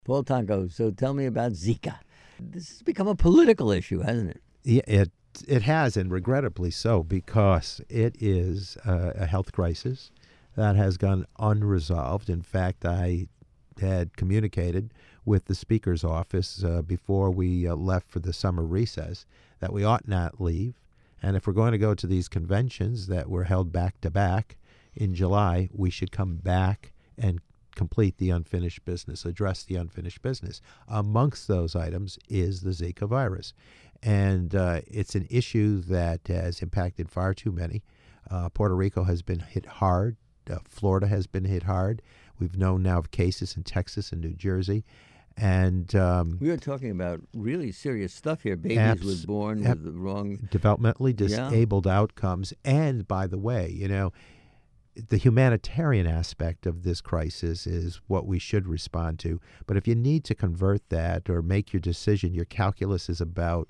Paul Tonko, so tell me about Zika. This has become a political issue, hasn't it? Yeah, it has, and regrettably so, because it is a health crisis that has gone unresolved. In fact, I had communicated with the Speaker's office before we left for the summer recess that we ought not leave. And if we're going to go to these conventions that were held back to back in July, we should come back and complete the unfinished business, address the unfinished business. Amongst those items is the Zika virus. And it's an issue that has impacted far too many. Puerto Rico has been hit hard. Florida has been hit hard. We've known now of cases in Texas and New Jersey. And we are talking about really serious stuff here. Babies was born with the wrong... developmentally disabled outcomes. And, by the way, the humanitarian aspect of this crisis is what we should respond to. But if you need to convert that or make your decision, your calculus is about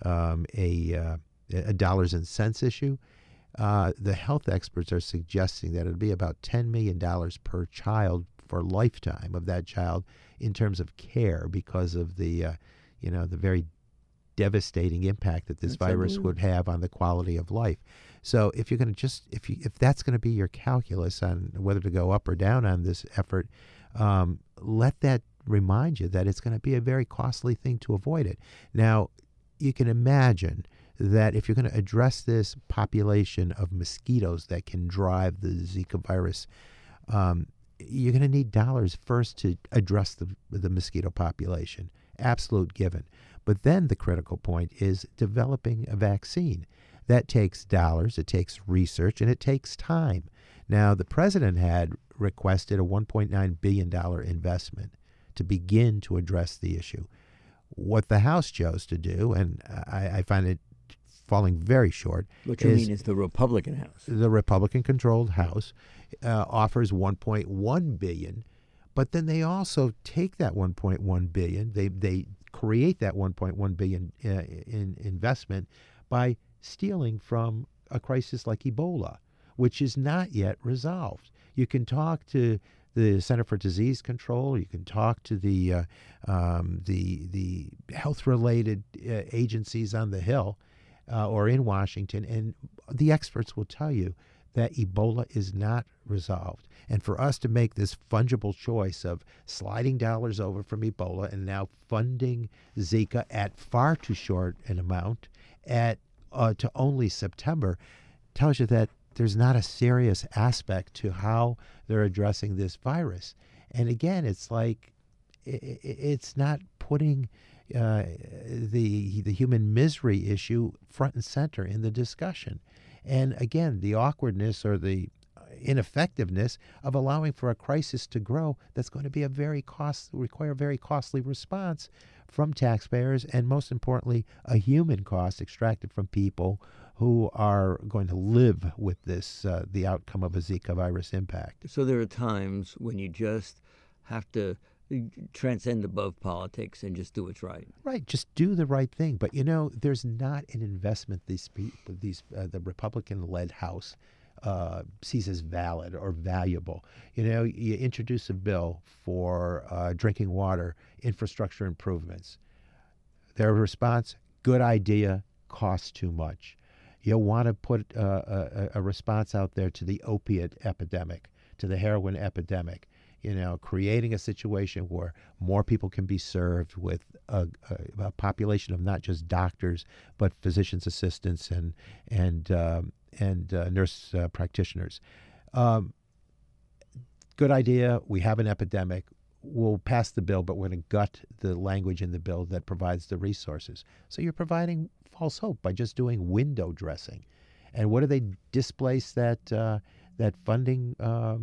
a dollars and cents issue. The health experts are suggesting that it'll be about $10 million per child for lifetime of that child in terms of care because of the very devastating impact that this virus would have on the quality of life. So if you're going to if that's going to be your calculus on whether to go up or down on this effort, let that remind you that it's going to be a very costly thing to avoid it. Now, you can imagine that if you're going to address this population of mosquitoes that can drive the Zika virus, you're going to need dollars first to address the mosquito population. Absolute given. But then the critical point is developing a vaccine. That takes dollars, it takes research, and it takes time. Now, the president had requested a $1.9 billion investment to begin to address the issue. What the House chose to do, and I find it falling very short. What you mean is the Republican House. The Republican-controlled House offers $1.1 billion, but then they also take that $1.1 billion, they create that $1.1 billion in investment by stealing from a crisis like Ebola, which is not yet resolved. You can talk to the Center for Disease Control. You can talk to the health-related agencies on the Hill or in Washington, and the experts will tell you that Ebola is not resolved. And for us to make this fungible choice of sliding dollars over from Ebola and now funding Zika at far too short an amount to only September tells you that there's not a serious aspect to how they're addressing this virus. And again, it's like it's not putting the human misery issue front and center in the discussion. And again, the awkwardness or the ineffectiveness of allowing for a crisis to grow that's going to be require a very costly response from taxpayers, and most importantly, a human cost extracted from people who are going to live with this, the outcome of a Zika virus impact. So there are times when you just have to transcend above politics and just do what's right. Right, just do the right thing. But there's not an investment the Republican-led House sees as valid or valuable. You introduce a bill for drinking water infrastructure improvements. Their response: good idea, costs too much. You want to put a response out there to the opiate epidemic, to the heroin epidemic. Creating a situation where more people can be served with a population of not just doctors, but physicians' assistants and nurse practitioners. Good idea. We have an epidemic. We'll pass the bill, but we're going to gut the language in the bill that provides the resources. So you're providing false hope by just doing window dressing. And what do they displace that funding,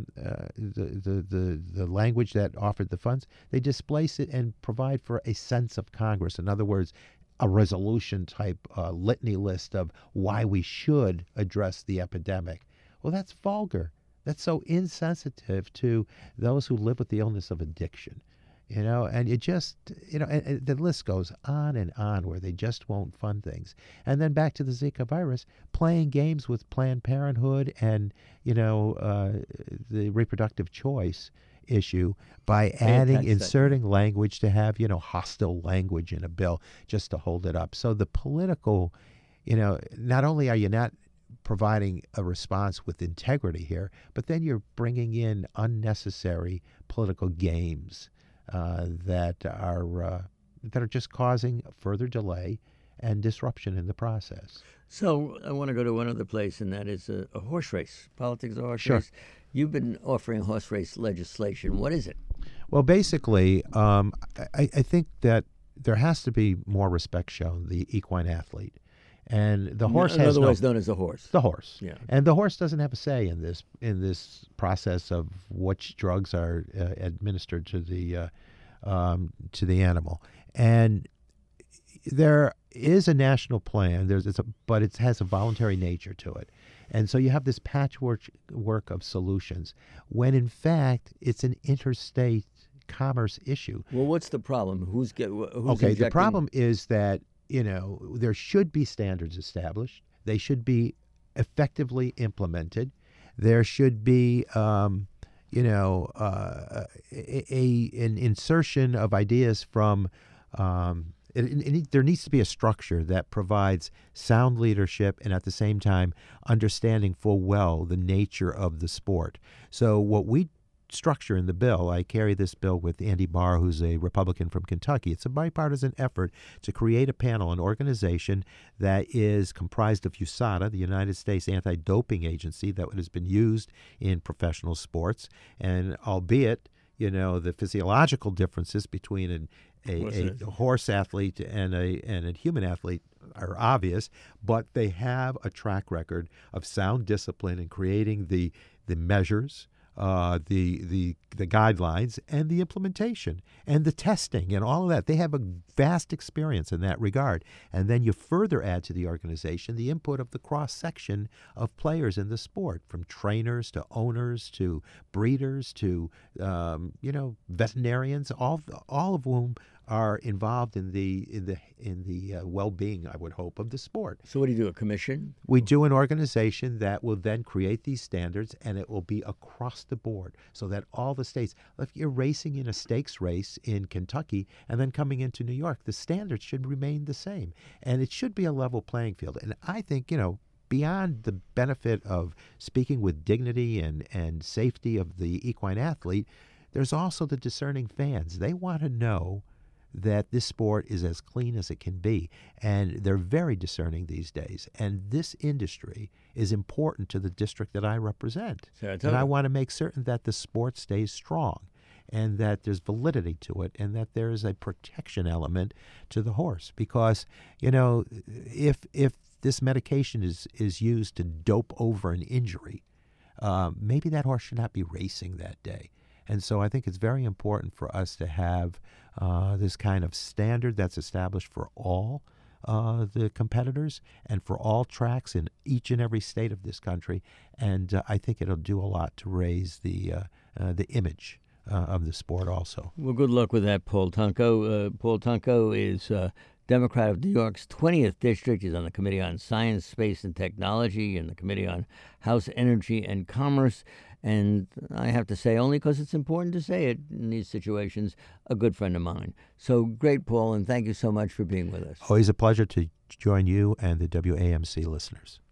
the language that offered the funds? They displace it and provide for a sense of Congress. In other words, a resolution type litany list of why we should address the epidemic. Well, that's vulgar. That's so insensitive to those who live with the illness of addiction. And it just, and the list goes on and on where they just won't fund things. And then back to the Zika virus, playing games with Planned Parenthood and, the reproductive choice issue by inserting language to have, hostile language in a bill just to hold it up. So the political, not only are you not providing a response with integrity here, but then you're bringing in unnecessary political games that are just causing further delay and disruption in the process. So I want to go to one other place, and that is a horse race. Politics of a horse race. You've been offering horse race legislation. What is it? Well, basically, I think that there has to be more respect shown the equine athlete. And the horse has otherwise known as the horse. The horse. Yeah. And the horse doesn't have a say in this process of which drugs are administered to the animal. And there is a national plan. But it has a voluntary nature to it. And so you have this patchwork of solutions when in fact it's an interstate commerce issue. Well, what's the problem? Who's okay? The problem is that there should be standards established. They should be effectively implemented. There should be an insertion of ideas from. There needs to be a structure that provides sound leadership and at the same time understanding full well the nature of the sport. So what we structure in the bill, I carry this bill with Andy Barr, who's a Republican from Kentucky. It's a bipartisan effort to create a panel, an organization that is comprised of USADA, the United States Anti-Doping Agency that has been used in professional sports, and albeit the physiological differences between a horse athlete and a human athlete are obvious, but they have a track record of sound discipline in creating the measures, the guidelines, and the implementation, and the testing, and all of that. They have a vast experience in that regard. And then you further add to the organization the input of the cross-section of players in the sport, from trainers to owners to breeders to veterinarians, all of whom are involved in the well-being, I would hope, of the sport. So what do you do, a commission? We do an organization that will then create these standards, and it will be across the board so that all the states, if you're racing in a stakes race in Kentucky and then coming into New York, the standards should remain the same. And it should be a level playing field. And I think, beyond the benefit of speaking with dignity and safety of the equine athlete, there's also the discerning fans. They want to know that this sport is as clean as it can be. And they're very discerning these days. And this industry is important to the district that I represent. And I want to make certain that the sport stays strong and that there's validity to it and that there is a protection element to the horse. Because, if this medication is used to dope over an injury, maybe that horse should not be racing that day. And so I think it's very important for us to have this kind of standard that's established for all the competitors and for all tracks in each and every state of this country. And I think it'll do a lot to raise the image of the sport also. Well, good luck with that, Paul Tonko. Paul Tonko is Democrat of New York's 20th District. He's on the Committee on Science, Space, and Technology and the Committee on House Energy and Commerce. And I have to say, only because it's important to say it in these situations, a good friend of mine. So great, Paul, and thank you so much for being with us. Always a pleasure to join you and the WAMC listeners.